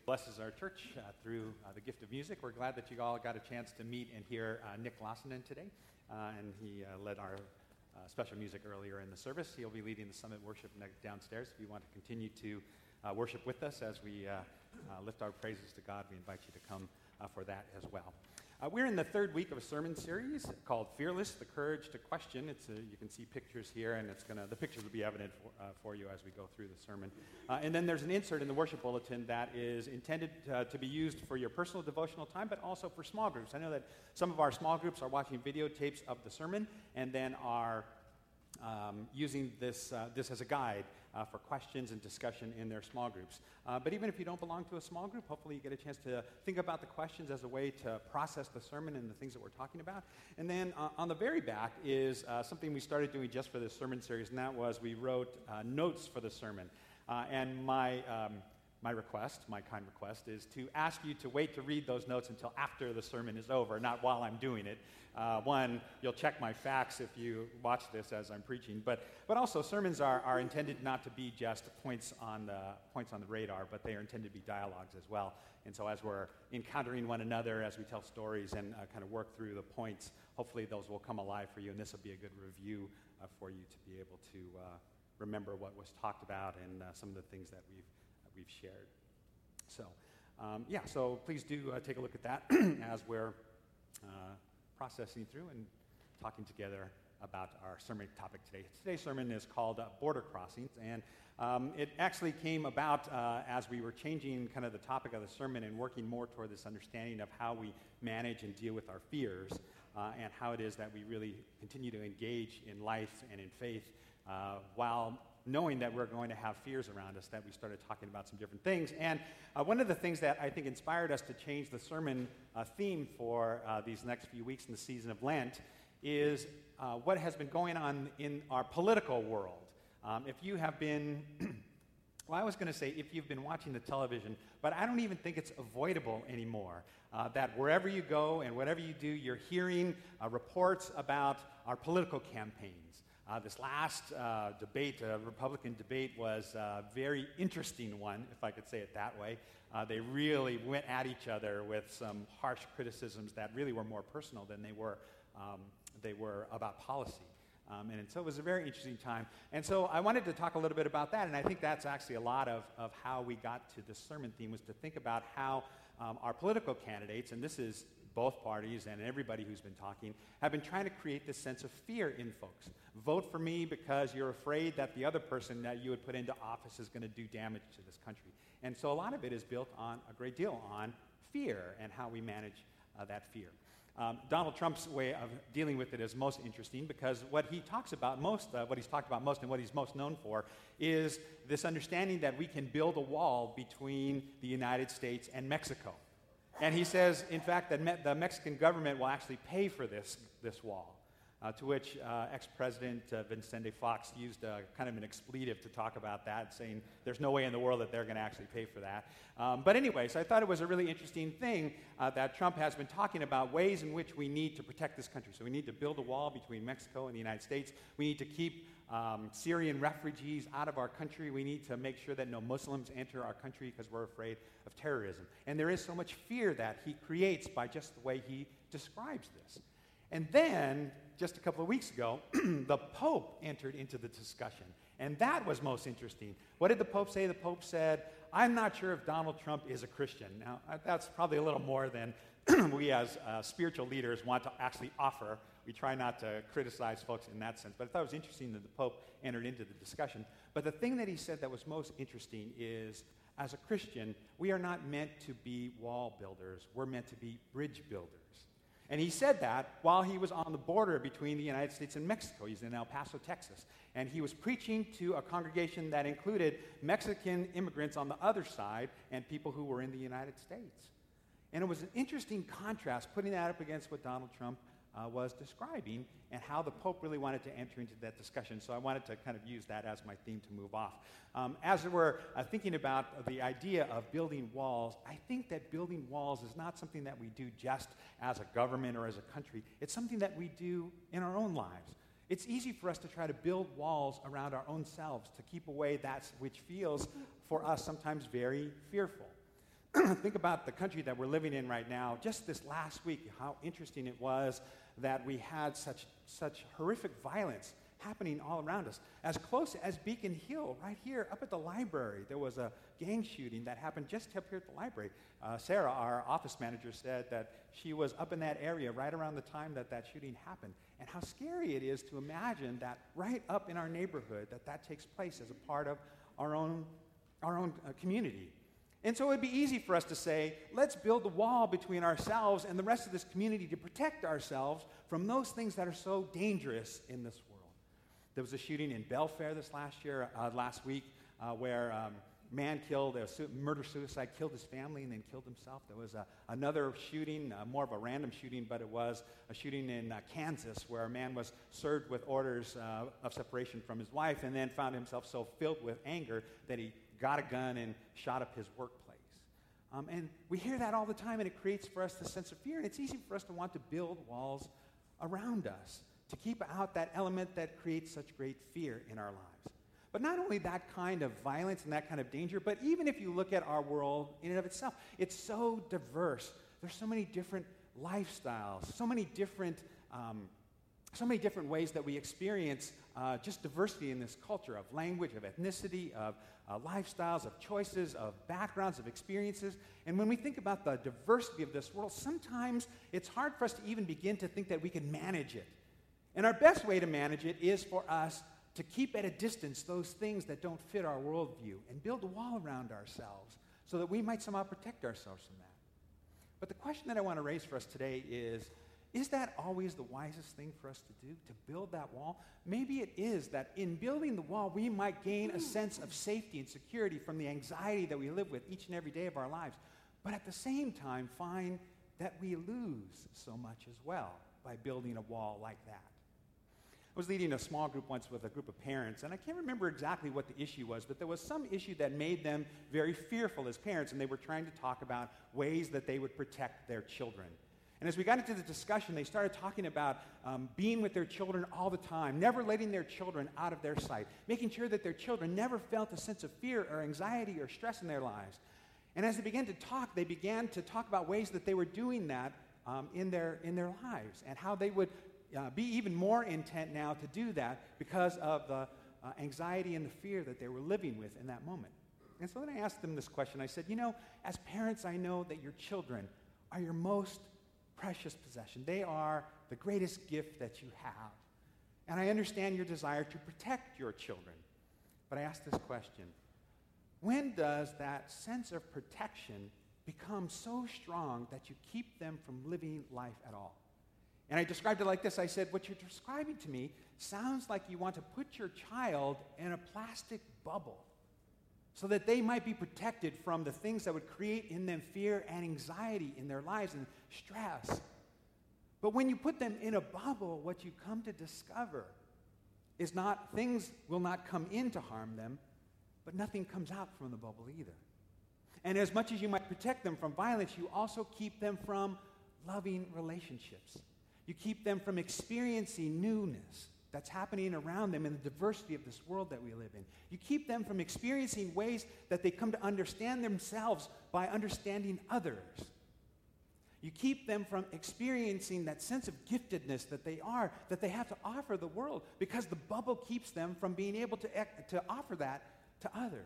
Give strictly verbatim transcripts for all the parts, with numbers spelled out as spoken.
Blesses our church uh, through uh, the gift of music. We're glad that you all got a chance to meet and hear uh, Nick Lossonen today, uh, and he uh, led our uh, special music earlier in the service. He'll be leading the summit worship downstairs. If you want to continue to uh, worship with us as we uh, uh, lift our praises to God, we invite you to come uh, for that as well. Uh, we're in the third week of a sermon series called Fearless, the Courage to Question. It's a, you can see pictures here, and it's gonna the pictures will be evident for, uh, for you as we go through the sermon. Uh, and then there's an insert in the worship bulletin that is intended uh, to be used for your personal devotional time, but also for small groups. I know that some of our small groups are watching videotapes of the sermon and then are um, using this, uh, this as a guide Uh, for questions and discussion in their small groups. Uh, but even if you don't belong to a small group, hopefully you get a chance to think about the questions as a way to process the sermon and the things that we're talking about. And then uh, on the very back is uh, something we started doing just for this sermon series, and that was we wrote uh, notes for the sermon. Uh, and my um, my request, my kind request, is to ask you to wait to read those notes until after the sermon is over, not while I'm doing it. Uh, one, you'll check my facts if you watch this as I'm preaching, but but also sermons are, are intended not to be just points on the points on the radar, but they are intended to be dialogues as well. And so as we're encountering one another, as we tell stories and uh, kind of work through the points, hopefully those will come alive for you, and this will be a good review uh, for you to be able to uh, remember what was talked about and uh, some of the things that we've uh, we've shared. So um, yeah, so please do uh, take a look at that as we're uh, processing through and talking together about our sermon topic today. Today's sermon is called uh, Border Crossings, and um, it actually came about uh, as we were changing kind of the topic of the sermon and working more toward this understanding of how we manage and deal with our fears uh, and how it is that we really continue to engage in life and in faith uh, while knowing that we're going to have fears around us, that we started talking about some different things. And uh, one of the things that I think inspired us to change the sermon uh, theme for uh, these next few weeks in the season of Lent is uh, what has been going on in our political world. Um, if you have been, well, I was going to say if you've been watching the television, but I don't even think it's avoidable anymore, uh, that wherever you go and whatever you do, you're hearing uh, reports about our political campaigns. Uh, this last uh, debate, uh, Republican debate, was a very interesting one, if I could say it that way. Uh, they really went at each other with some harsh criticisms that really were more personal than they were um, they were about policy. Um, and, and so it was a very interesting time. And so I wanted to talk a little bit about that, and I think that's actually a lot of, of how we got to this sermon theme, was to think about how um, our political candidates, and this is both parties and everybody who's been talking, have been trying to create this sense of fear in folks. Vote for me because you're afraid that the other person that you would put into office is going to do damage to this country. And so a lot of it is built on a great deal on fear and how we manage uh, that fear. Um, Donald Trump's way of dealing with it is most interesting because what he talks about most, uh, what he's talked about most and what he's most known for is this understanding that we can build a wall between the United States and Mexico. And he says, in fact, that me- the Mexican government will actually pay for this, this wall, uh, to which uh, ex-President uh, Vicente Fox used uh, kind of an expletive to talk about that, saying there's no way in the world that they're going to actually pay for that. Um, but anyway, so I thought it was a really interesting thing uh, that Trump has been talking about ways in which we need to protect this country. So we need to build a wall between Mexico and the United States. We need to keep Um, Syrian refugees out of our country. We need to make sure that no Muslims enter our country because we're afraid of terrorism. And there is so much fear that he creates by just the way he describes this. And then, just a couple of weeks ago, the Pope entered into the discussion. And that was most interesting. What did the Pope say? The Pope said, I'm not sure if Donald Trump is a Christian. Now, that's probably a little more than we as uh, spiritual leaders want to actually offer. We try not to criticize folks in that sense. But I thought it was interesting that the Pope entered into the discussion. But the thing that he said that was most interesting is, as a Christian, we are not meant to be wall builders. We're meant to be bridge builders. And he said that while he was on the border between the United States and Mexico. He's in El Paso, Texas. And he was preaching to a congregation that included Mexican immigrants on the other side and people who were in the United States. And it was an interesting contrast, putting that up against what Donald Trump Uh, was describing and how the Pope really wanted to enter into that discussion. So I wanted to kind of use that as my theme to move off. Um, as we're uh, thinking about the idea of building walls, I think that building walls is not something that we do just as a government or as a country. It's something that we do in our own lives. It's easy for us to try to build walls around our own selves to keep away that which feels for us sometimes very fearful. think about the country that we're living in right now. Just this last week, how interesting it was that we had such, such horrific violence happening all around us. As close as Beacon Hill, right here up at the library, there was a gang shooting that happened just up here at the library. Uh, Sarah, our office manager, said that she was up in that area right around the time that that shooting happened. And how scary it is to imagine that right up in our neighborhood that that takes place as a part of our own, our own uh, community. And so it would be easy for us to say, let's build a wall between ourselves and the rest of this community to protect ourselves from those things that are so dangerous in this world. There was a shooting in Belfair this last year, uh, last week, uh, where um, a man killed, a su- murder-suicide, killed his family and then killed himself. There was uh, another shooting, uh, more of a random shooting, but it was a shooting in uh, Kansas where a man was served with orders uh, of separation from his wife and then found himself so filled with anger that he got a gun and shot up his workplace. Um, and we hear that all the time, and it creates for us this sense of fear, and it's easy for us to want to build walls around us to keep out that element that creates such great fear in our lives. But not only that kind of violence and that kind of danger, but even if you look at our world in and of itself, it's so diverse. There's so many different lifestyles, so many different, um, so many different ways that we experience uh, just diversity in this culture of language, of ethnicity, of uh, lifestyles, of choices, of backgrounds, of experiences. And when we think about the diversity of this world, sometimes it's hard for us to even begin to think that we can manage it. And our best way to manage it is for us to keep at a distance those things that don't fit our worldview and build a wall around ourselves so that we might somehow protect ourselves from that. But the question that I want to raise for us today is, is that always the wisest thing for us to do, to build that wall? Maybe it is that in building the wall, we might gain a sense of safety and security from the anxiety that we live with each and every day of our lives, but at the same time find that we lose so much as well by building a wall like that. I was leading a small group once with a group of parents, and I can't remember exactly what the issue was, but there was some issue that made them very fearful as parents, and they were trying to talk about ways that they would protect their children. And as we got into the discussion, they started talking about um, being with their children all the time, never letting their children out of their sight, making sure that their children never felt a sense of fear or anxiety or stress in their lives. And as they began to talk, they began to talk about ways that they were doing that um, in their in their lives and how they would uh, be even more intent now to do that because of the uh, anxiety and the fear that they were living with in that moment. And so then I asked them this question. I said, you know, as parents, I know that your children are your most precious possession. They are the greatest gift that you have. And I understand your desire to protect your children. But I ask this question: when does that sense of protection become so strong that you keep them from living life at all? And I described it like this. I said, what you're describing to me sounds like you want to put your child in a plastic bubble so that they might be protected from the things that would create in them fear and anxiety in their lives and stress. But when you put them in a bubble, what you come to discover is not, things will not come in to harm them, but nothing comes out from the bubble either. And as much as you might protect them from violence, you also keep them from loving relationships. You keep them from experiencing newness that's happening around them in the diversity of this world that we live in. You keep them from experiencing ways that they come to understand themselves by understanding others. You keep them from experiencing that sense of giftedness that they are, that they have to offer the world, because the bubble keeps them from being able to, to offer that to others.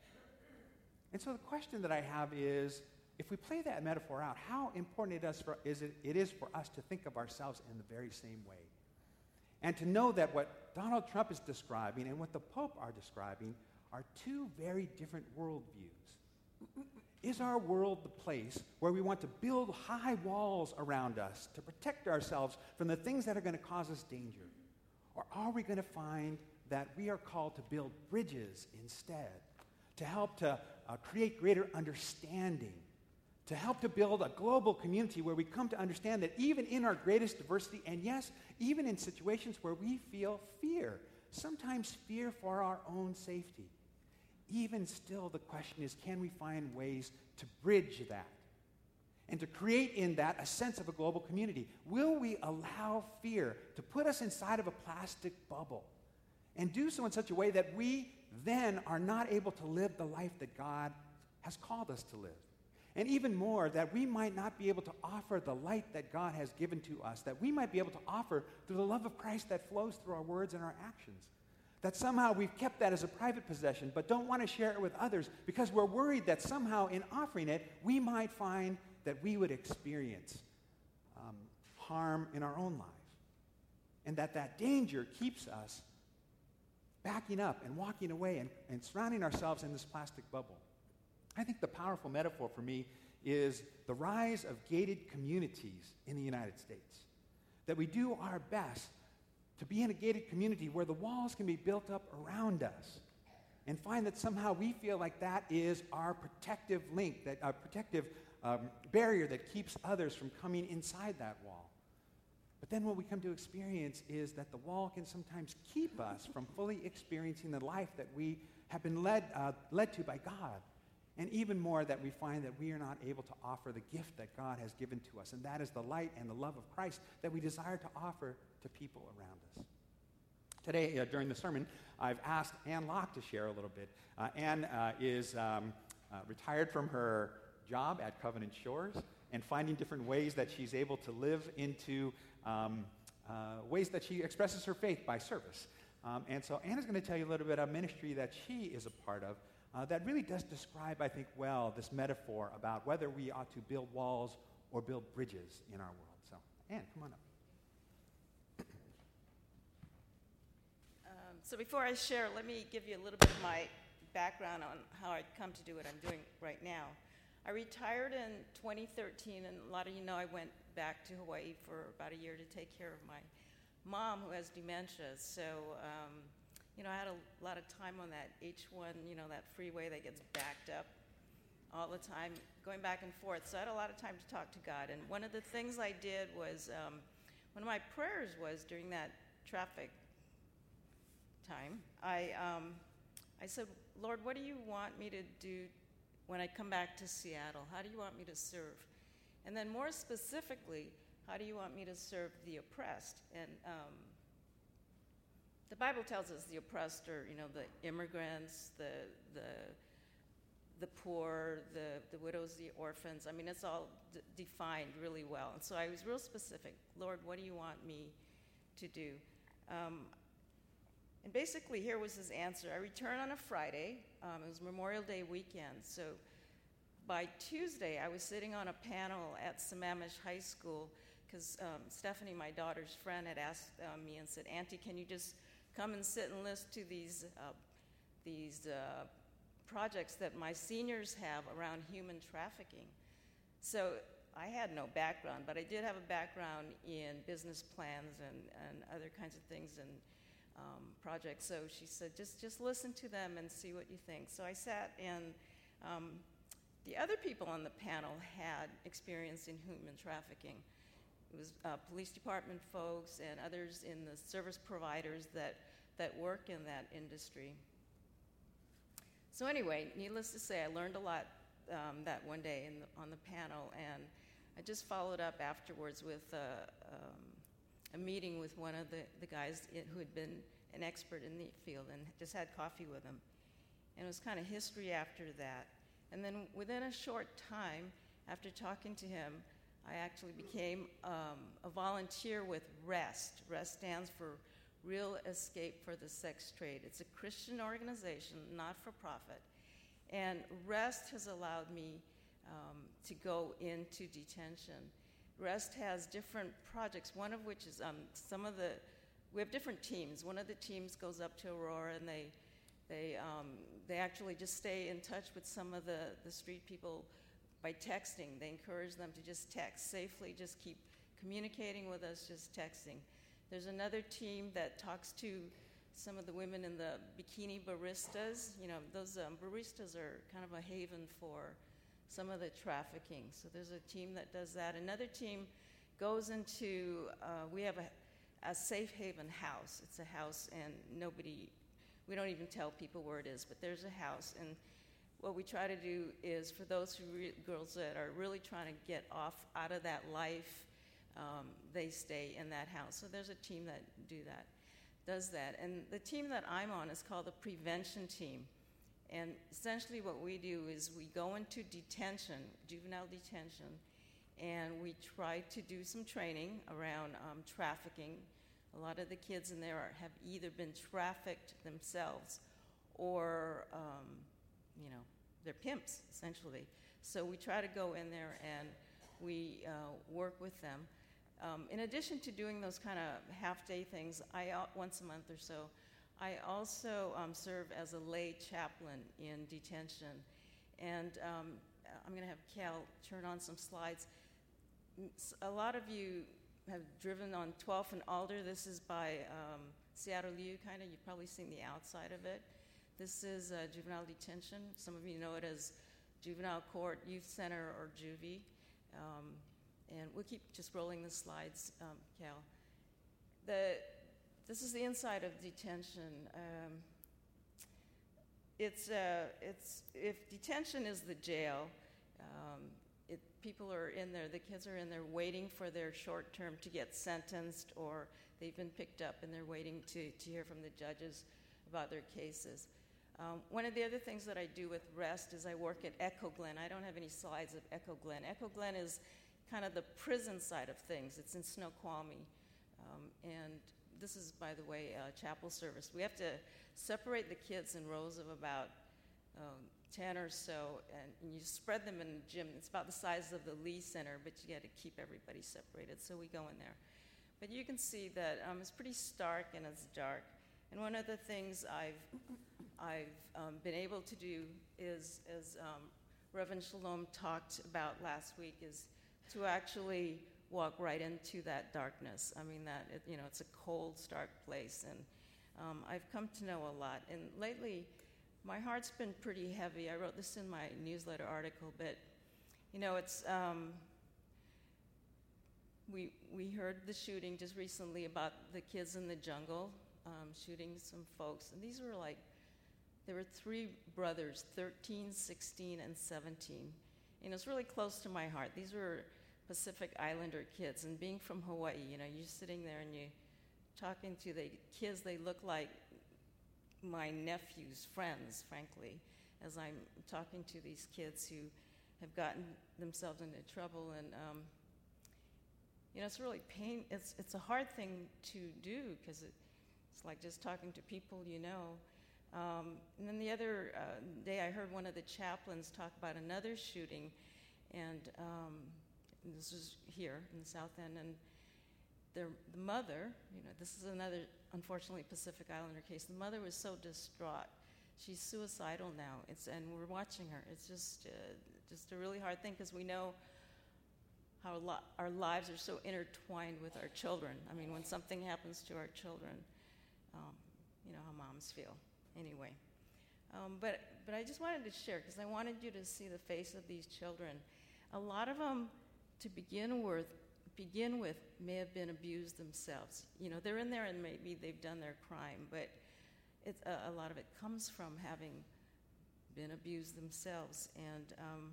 And so the question that I have is, if we play that metaphor out, how important it is, for, is it, it is for us to think of ourselves in the very same way. And to know that what Donald Trump is describing and what the Pope are describing are two very different worldviews. Is our world the place where we want to build high walls around us to protect ourselves from the things that are going to cause us danger? Or are we going to find that we are called to build bridges instead, to help to uh, create greater understanding, to help to build a global community where we come to understand that even in our greatest diversity, and yes, even in situations where we feel fear, sometimes fear for our own safety, even still the question is, can we find ways to bridge that and to create in that a sense of a global community? Will we allow fear to put us inside of a plastic bubble and do so in such a way that we then are not able to live the life that God has called us to live? And even more, that we might not be able to offer the light that God has given to us, that we might be able to offer through the love of Christ that flows through our words and our actions. That somehow we've kept that as a private possession, but don't want to share it with others because we're worried that somehow in offering it, we might find that we would experience um, harm in our own lives. And that that danger keeps us backing up and walking away and, and surrounding ourselves in this plastic bubble. I think the powerful metaphor for me is the rise of gated communities in the United States. That we do our best to be in a gated community where the walls can be built up around us and find that somehow we feel like that is our protective link, that our protective um, barrier that keeps others from coming inside that wall. But then what we come to experience is that the wall can sometimes keep us from fully experiencing the life that we have been led, uh, led to by God. And even more, that we find that we are not able to offer the gift that God has given to us, and that is the light and the love of Christ that we desire to offer to people around us. Today, uh, during the sermon, I've asked Ann Locke to share a little bit. Uh, Ann uh, is um, uh, retired from her job at Covenant Shores and finding different ways that she's able to live into um, uh, ways that she expresses her faith by service. Um, and so Ann is going to tell you a little bit of ministry that she is a part of. Uh, that really does describe, I think, well, this metaphor about whether we ought to build walls or build bridges in our world. So, Ann, come on up. Um, so before I share, let me give you a little bit of my background on how I come to do what I'm doing right now. I retired in twenty thirteen, and a lot of you know I went back to Hawaii for about a year to take care of my mom who has dementia. So, um, you know, I had a lot of time on that H one, you know, that freeway that gets backed up all the time, going back and forth. So I had a lot of time to talk to God. And one of the things I did was, um, one of my prayers was during that traffic time, I, um, I said, Lord, what do you want me to do when I come back to Seattle? How do you want me to serve? And then more specifically, how do you want me to serve the oppressed? And um, the Bible tells us the oppressed are, you know, the immigrants, the the the poor, the, the widows, the orphans. I mean, it's all d- defined really well. And so I was real specific. Lord, what do you want me to do? Um, and basically, here was his answer. I returned on a Friday. Um, it was Memorial Day weekend. So by Tuesday, I was sitting on a panel at Sammamish High School because um, Stephanie, my daughter's friend, had asked uh, me and said, Auntie, can you just come and sit and listen to these uh, these uh, projects that my seniors have around human trafficking. So I had no background, but I did have a background in business plans and, and other kinds of things and um, projects. So she said, just, just listen to them and see what you think. So I sat, and um, the other people on the panel had experience in human trafficking. It was uh, police department folks and others in the service providers that, that work in that industry. So anyway, needless to say, I learned a lot um, that one day in the, on the panel, and I just followed up afterwards with uh, um, a meeting with one of the, the guys in, who had been an expert in the field, and just had coffee with him. And it was kind of history after that. And then within a short time, after talking to him, I actually became um, a volunteer with REST. REST stands for Real Escape for the Sex Trade. It's a Christian organization, not for profit. And REST has allowed me um, to go into detention. REST has different projects, one of which is um, some of the, we have different teams. One of the teams goes up to Aurora, and they they um, they actually just stay in touch with some of the, the street people by texting. They encourage them to just text safely, just keep communicating with us, just texting. There's another team that talks to some of the women in the bikini baristas. You know, those um, baristas are kind of a haven for some of the trafficking. So there's a team that does that. Another team goes into, uh, we have a, a safe haven house. It's a house, and nobody, we don't even tell people where it is, but there's a house. And what we try to do is for those who re- girls that are really trying to get off out of that life, Um, they stay in that house. So there's a team that do that, does that. And the team that I'm on is called the prevention team. And essentially what we do is we go into detention, juvenile detention, and we try to do some training around um, trafficking. A lot of the kids in there are, have either been trafficked themselves or, um, you know, they're pimps, essentially. So we try to go in there and we uh, work with them. Um, in addition to doing those kind of half-day things, I uh, once a month or so, I also um, serve as a lay chaplain in detention. And um, I'm going to have Cal turn on some slides. A lot of you have driven on twelfth and Alder. This is by um, Seattle U, kind of. You've probably seen the outside of it. This is uh, juvenile detention. Some of you know it as Juvenile Court, Youth Center, or juvie. Um, and we'll keep just rolling the slides, um, Cal. The, this is the inside of detention. Um, it's, uh, it's, if detention is the jail, um, it, people are in there, the kids are in there waiting for their short term to get sentenced, or they've been picked up and they're waiting to, to hear from the judges about their cases. Um, one of the other things that I do with REST is I work at Echo Glen. I don't have any slides of Echo Glen. Echo Glen is kind of the prison side of things. It's in Snoqualmie. Um, and this is, by the way, uh, chapel service. We have to separate the kids in rows of about um, ten or so, and, and you spread them in the gym. It's about the size of the Lee Center, but you got to keep everybody separated, so we go in there. But you can see that um, it's pretty stark and it's dark. And one of the things I've I've um, been able to do is, as um, Reverend Shalom talked about last week, is to actually walk right into that darkness. I mean, that it, you know, it's a cold, stark place, and um, I've come to know a lot. And lately, my heart's been pretty heavy. I wrote this in my newsletter article, but you know, it's um, we we heard the shooting just recently about the kids in the jungle um, shooting some folks, and these were like. There were three brothers, thirteen, sixteen, and seventeen. And it's really close to my heart. These were Pacific Islander kids. And being from Hawaii, you know, you're sitting there and you're talking to the kids, they look like my nephew's friends, frankly, as I'm talking to these kids who have gotten themselves into trouble. And, um, you know, it's really pain. It's, it's a hard thing to do because it, it's like just talking to people you know. Um, and then the other uh, day I heard one of the chaplains talk about another shooting, and um, this was here in the South End, and their, the mother, you know, this is another, unfortunately, Pacific Islander case. The mother was so distraught. She's suicidal now, it's, and we're watching her. It's just, uh, just a really hard thing because we know how lo- our lives are so intertwined with our children. I mean, when something happens to our children, um, you know how moms feel. Anyway, um, but but I just wanted to share because I wanted you to see the face of these children. A lot of them, to begin with, begin with, may have been abused themselves. You know, they're in there and maybe they've done their crime, but it's a, a lot of it comes from having been abused themselves. And um,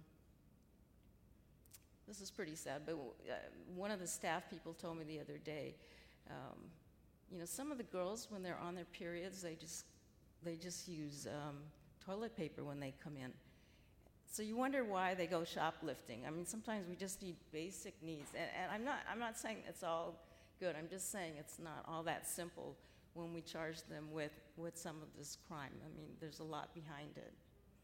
this is pretty sad. But uh, one of the staff people told me the other day, um, you know, some of the girls when they're on their periods, they just They just use um, toilet paper when they come in. So you wonder why they go shoplifting. I mean, sometimes we just need basic needs. And, and I'm not I'm not saying it's all good. I'm just saying it's not all that simple when we charge them with, with some of this crime. I mean, there's a lot behind it.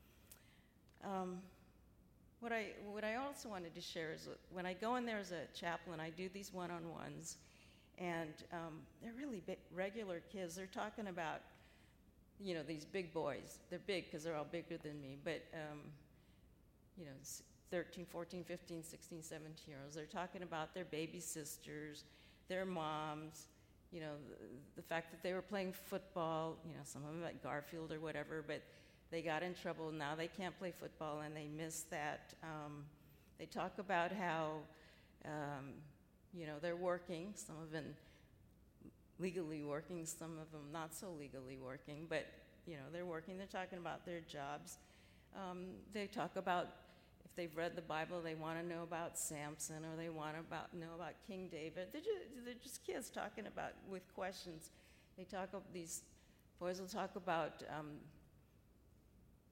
Um, what I what I also wanted to share is when I go in there as a chaplain, I do these one-on-ones. And um, they're really big, regular kids. They're talking about you know, these big boys. They're big because they're all bigger than me, but, um, you know, thirteen, fourteen, fifteen, sixteen, seventeen-year-olds. They're talking about their baby sisters, their moms, you know, the, the fact that they were playing football, you know, some of them at Garfield or whatever, but they got in trouble. Now they can't play football, and they miss that. Um, they talk about how, um, you know, they're working. Some of them legally working, some of them not so legally working, but, you know, they're working. They're talking about their jobs. Um, they talk about, if they've read the Bible, they want to know about Samson, or they want to about, know about King David. They're just, they're just kids talking about, with questions. They talk, these boys will talk about um,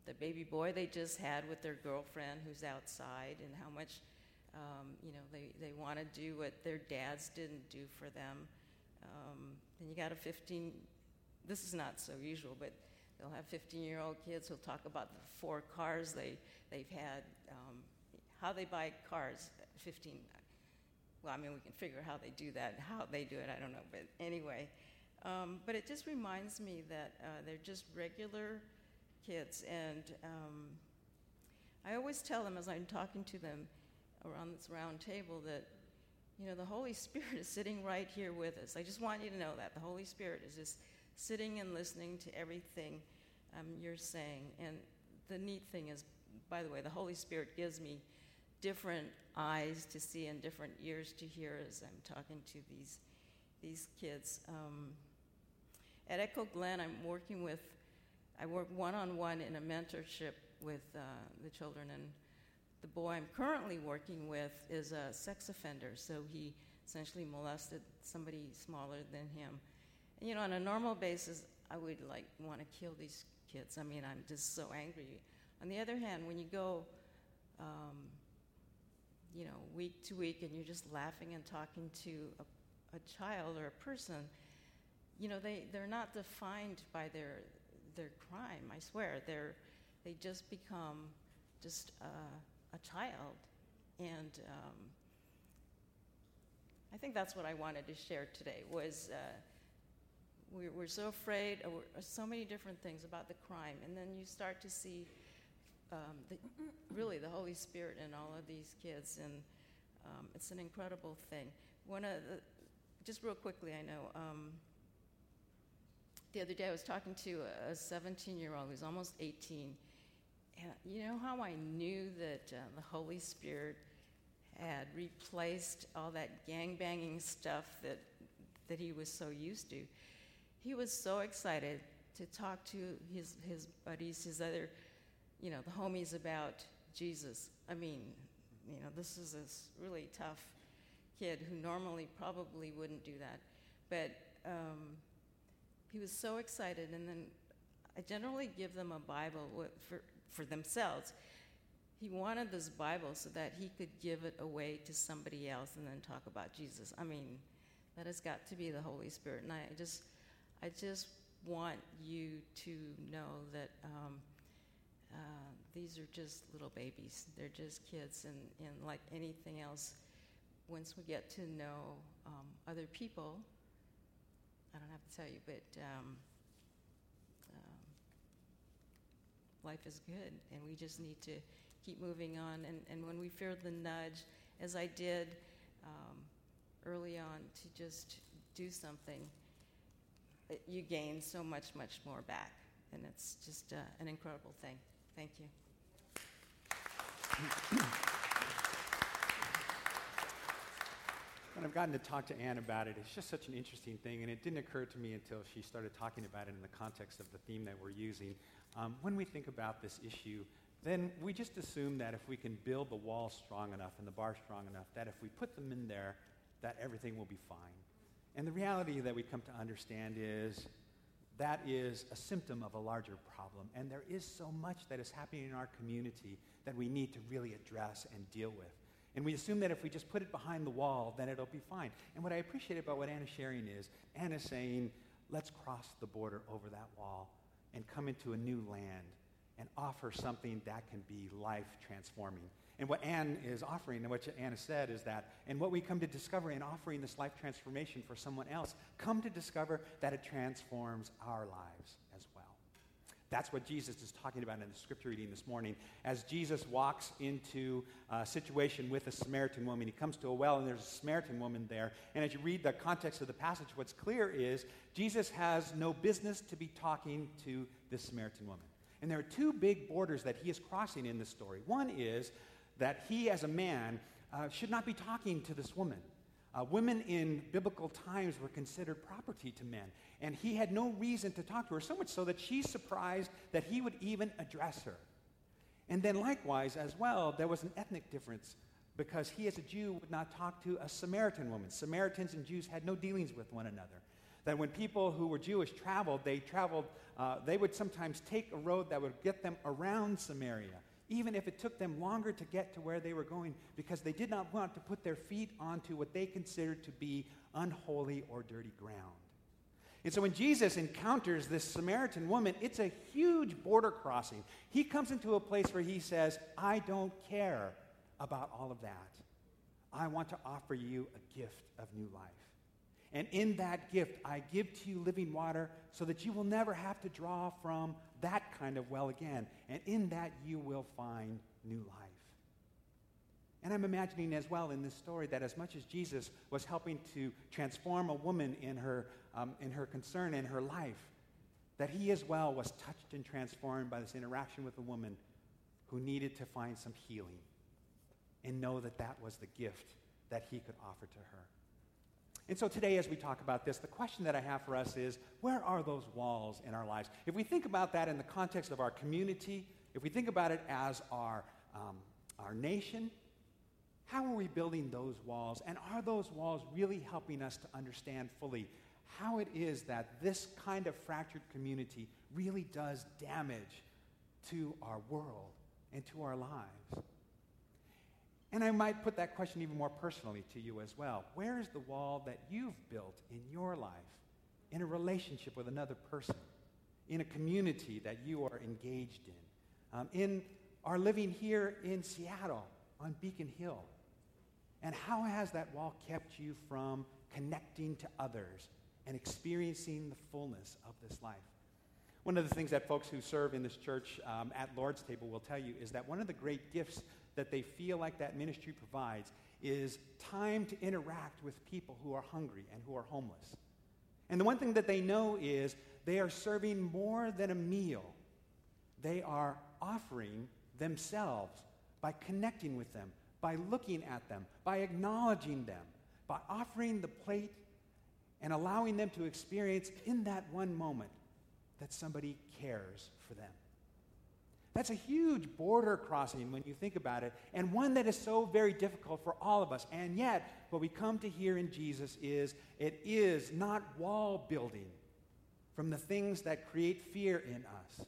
the baby boy they just had with their girlfriend who's outside, and how much um, you know they, they want to do what their dads didn't do for them. Um, and you got a fifteen, this is not so usual, but they'll have fifteen-year-old kids who'll talk about the four cars they, they've had, um, how they buy cars at fifteen. Well, I mean, we can figure how they do that, how they do it, I don't know, but anyway. Um, but it just reminds me that uh, they're just regular kids, and um, I always tell them as I'm talking to them around this round table that, you know, the Holy Spirit is sitting right here with us. I just want you to know that. The Holy Spirit is just sitting and listening to everything um, you're saying. And the neat thing is, by the way, the Holy Spirit gives me different eyes to see and different ears to hear as I'm talking to these these kids. Um, at Echo Glen, I'm working with, I work one-on-one in a mentorship with uh, the children, and the boy I'm currently working with is a sex offender, so he essentially molested somebody smaller than him. And, you know, on a normal basis, I would, like, want to kill these kids. I mean, I'm just so angry. On the other hand, when you go, um, you know, week to week, and you're just laughing and talking to a, a child or a person, you know, they, they're not defined by their their crime, I swear. They're, they just become just uh, a child. And um, I think that's what I wanted to share today, was uh, we're, we're so afraid of so many different things about the crime, and then you start to see um, the, really the Holy Spirit in all of these kids, and um, it's an incredible thing. One of the, just real quickly, I know, um, the other day I was talking to a seventeen-year-old who's almost eighteen, and you know how I knew that uh, the Holy Spirit had replaced all that gang-banging stuff that that he was so used to? He was so excited to talk to his, his buddies, his other, you know, the homies about Jesus. I mean, you know, this is this really tough kid who normally probably wouldn't do that. But um, he was so excited, and then I generally give them a Bible for, for themselves. He wanted this Bible so that he could give it away to somebody else and then talk about Jesus. I mean, that has got to be the Holy Spirit. And I just, I just want you to know that um, uh, these are just little babies. They're just kids, and, and like anything else, once we get to know um, other people, I don't have to tell you, but um, um, life is good, and we just need to keep moving on. And, and when we feel the nudge, as I did um, early on, to just do something, it, you gain so much, much more back. And it's just uh, an incredible thing. Thank you. When I've gotten to talk to Ann about it, it's just such an interesting thing, and it didn't occur to me until she started talking about it in the context of the theme that we're using. Um, when we think about this issue, then we just assume that if we can build the wall strong enough and the bar strong enough, that if we put them in there, that everything will be fine. And the reality that we come to understand is that is a symptom of a larger problem, and there is so much that is happening in our community that we need to really address and deal with. And we assume that if we just put it behind the wall, then it'll be fine. And what I appreciate about what Anna's sharing is, Anna's saying, let's cross the border over that wall and come into a new land and offer something that can be life-transforming. And what Ann is offering, and what Anna said, is that, and what we come to discover in offering this life transformation for someone else, come to discover that it transforms our lives as well. That's what Jesus is talking about in the scripture reading this morning. As Jesus walks into a situation with a Samaritan woman, he comes to a well, and there's a Samaritan woman there. And as you read the context of the passage, what's clear is Jesus has no business to be talking to this Samaritan woman. And there are two big borders that he is crossing in this story. One is that he, as a man, uh, should not be talking to this woman. Uh, women in biblical times were considered property to men, and he had no reason to talk to her, so much so that she's surprised that he would even address her. And then likewise, as well, there was an ethnic difference, because he, as a Jew, would not talk to a Samaritan woman. Samaritans and Jews had no dealings with one another. That when people who were Jewish traveled, they traveled, uh, they would sometimes take a road that would get them around Samaria, even if it took them longer to get to where they were going, because they did not want to put their feet onto what they considered to be unholy or dirty ground. And so when Jesus encounters this Samaritan woman, it's a huge border crossing. He comes into a place where he says, I don't care about all of that. I want to offer you a gift of new life. And in that gift, I give to you living water so that you will never have to draw from that kind of well again. And in that, you will find new life. And I'm imagining as well in this story that as much as Jesus was helping to transform a woman in her, um, in her concern, in her life, that he as well was touched and transformed by this interaction with a woman who needed to find some healing and know that that was the gift that he could offer to her. And so today, as we talk about this, the question that I have for us is, where are those walls in our lives? If we think about that in the context of our community, if we think about it as our, um, our nation, how are we building those walls? And are those walls really helping us to understand fully how it is that this kind of fractured community really does damage to our world and to our lives? And I might put that question even more personally to you as well. Where is the wall that you've built in your life, in a relationship with another person, in a community that you are engaged in, um, in our living here in Seattle on Beacon Hill? And how has that wall kept you from connecting to others and experiencing the fullness of this life? One of the things that folks who serve in this church um, at Lord's Table will tell you is that one of the great gifts that they feel like that ministry provides is time to interact with people who are hungry and who are homeless. And the one thing that they know is they are serving more than a meal. They are offering themselves by connecting with them, by looking at them, by acknowledging them, by offering the plate and allowing them to experience in that one moment that somebody cares for them. That's a huge border crossing when you think about it, and one that is so very difficult for all of us. And yet, what we come to hear in Jesus is it is not wall building from the things that create fear in us.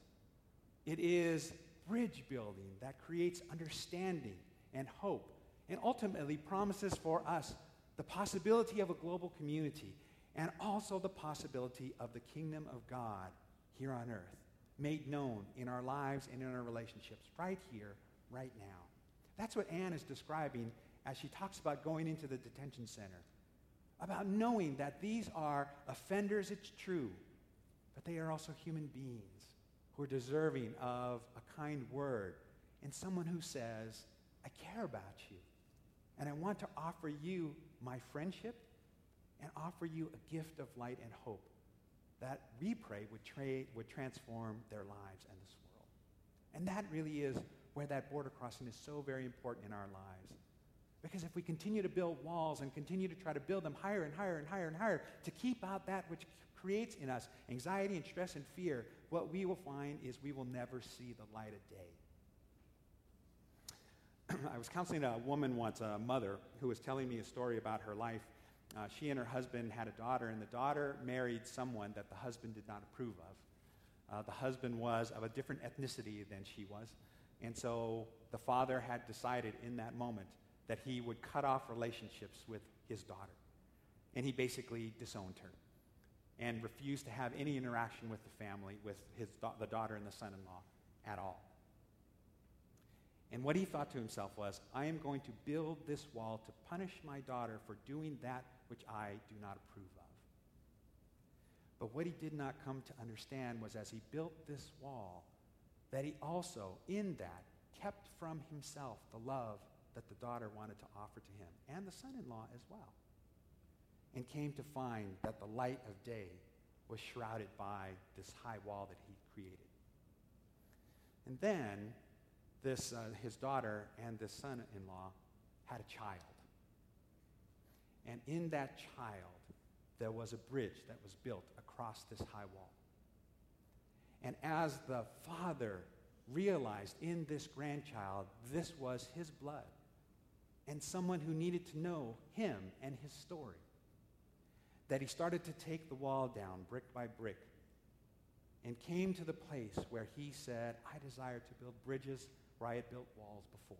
It is bridge building that creates understanding and hope, and ultimately promises for us the possibility of a global community and also the possibility of the kingdom of God here on earth, made known in our lives and in our relationships right here, right now. That's what Anne is describing as she talks about going into the detention center, about knowing that these are offenders, it's true, but they are also human beings who are deserving of a kind word and someone who says, I care about you, and I want to offer you my friendship and offer you a gift of light and hope that we pray would, tra- would transform their lives and this world. And that really is where that border crossing is so very important in our lives. Because if we continue to build walls and continue to try to build them higher and higher and higher and higher to keep out that which creates in us anxiety and stress and fear, what we will find is we will never see the light of day. I was counseling a woman once, a mother, who was telling me a story about her life. Uh, she and her husband had a daughter, and the daughter married someone that the husband did not approve of. Uh, the husband was of a different ethnicity than she was, and so the father had decided in that moment that he would cut off relationships with his daughter, and he basically disowned her and refused to have any interaction with the family, with his da- the daughter and the son-in-law at all. And what he thought to himself was, I am going to build this wall to punish my daughter for doing that which I do not approve of. But what he did not come to understand was as he built this wall, that he also, in that, kept from himself the love that the daughter wanted to offer to him, and the son-in-law as well, and came to find that the light of day was shrouded by this high wall that he created. And then this, uh, his daughter and this son-in-law had a child. And in that child, there was a bridge that was built across this high wall. And as the father realized in this grandchild, this was his blood and someone who needed to know him and his story, that he started to take the wall down brick by brick and came to the place where he said, I desire to build bridges where I had built walls before.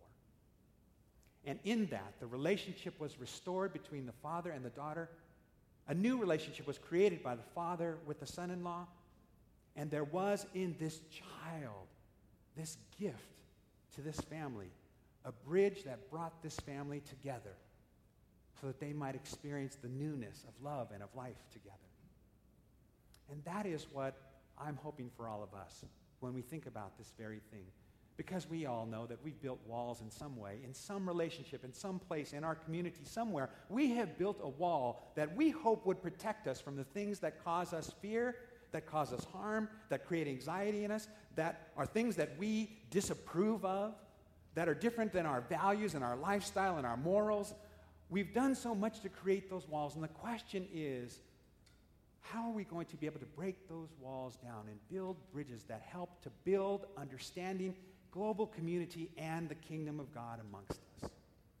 And in that, the relationship was restored between the father and the daughter. A new relationship was created by the father with the son-in-law. And there was in this child, this gift to this family, a bridge that brought this family together so that they might experience the newness of love and of life together. And that is what I'm hoping for all of us when we think about this very thing. Because we all know that we've built walls in some way, in some relationship, in some place, in our community, somewhere. We have built a wall that we hope would protect us from the things that cause us fear, that cause us harm, that create anxiety in us, that are things that we disapprove of, that are different than our values and our lifestyle and our morals. We've done so much to create those walls, and the question is, how are we going to be able to break those walls down and build bridges that help to build understanding, global community, and the kingdom of God amongst us?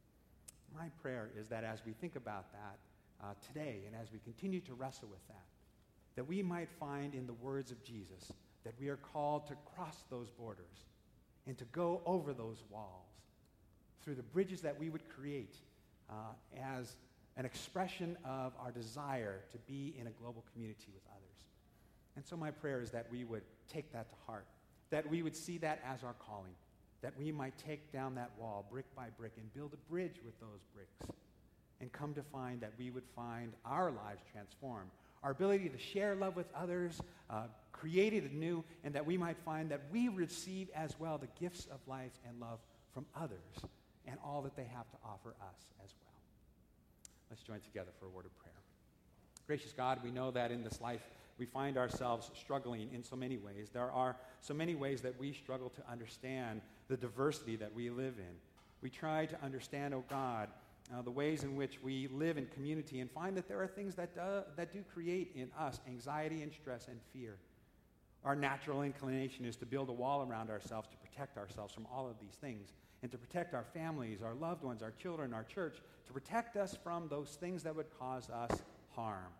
My prayer is that as we think about that uh, today, and as we continue to wrestle with that, that we might find in the words of Jesus that we are called to cross those borders and to go over those walls through the bridges that we would create uh, as an expression of our desire to be in a global community with others. And so my prayer is that we would take that to heart, that we would see that as our calling, that we might take down that wall brick by brick and build a bridge with those bricks, and come to find that we would find our lives transformed, our ability to share love with others, uh, created anew, and that we might find that we receive as well the gifts of life and love from others and all that they have to offer us as well. Let's join together for a word of prayer. Gracious God, we know that in this life we find ourselves struggling in so many ways. There are so many ways that we struggle to understand the diversity that we live in. We try to understand, oh God, uh, the ways in which we live in community and find that there are things that do, that do create in us anxiety and stress and fear. Our natural inclination is to build a wall around ourselves to protect ourselves from all of these things, and to protect our families, our loved ones, our children, our church, to protect us from those things that would cause us harm.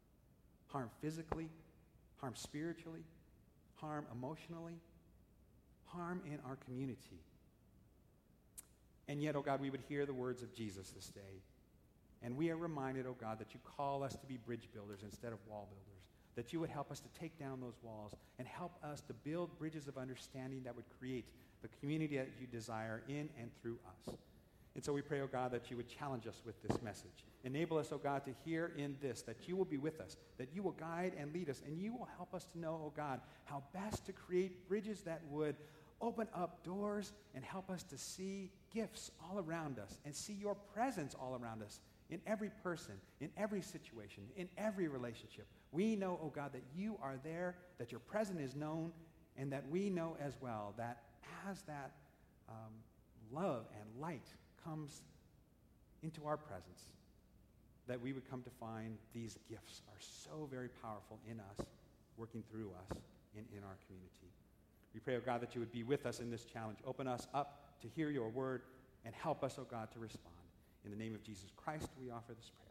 Harm physically, harm spiritually, harm emotionally, harm in our community. And yet, oh God, we would hear the words of Jesus this day. And we are reminded, oh God, that you call us to be bridge builders instead of wall builders, that you would help us to take down those walls and help us to build bridges of understanding that would create the community that you desire in and through us. And so we pray, oh God, that you would challenge us with this message. Enable us, oh God, to hear in this that you will be with us, that you will guide and lead us, and you will help us to know, oh God, how best to create bridges that would open up doors and help us to see gifts all around us and see your presence all around us in every person, in every situation, in every relationship. We know, oh God, that you are there, that your presence is known, and that we know as well that as that um, love and light comes into our presence, that we would come to find these gifts are so very powerful in us, working through us in, in our community. We pray, oh God, that you would be with us in this challenge. Open us up to hear your word and help us, oh God, to respond. In the name of Jesus Christ, we offer this prayer.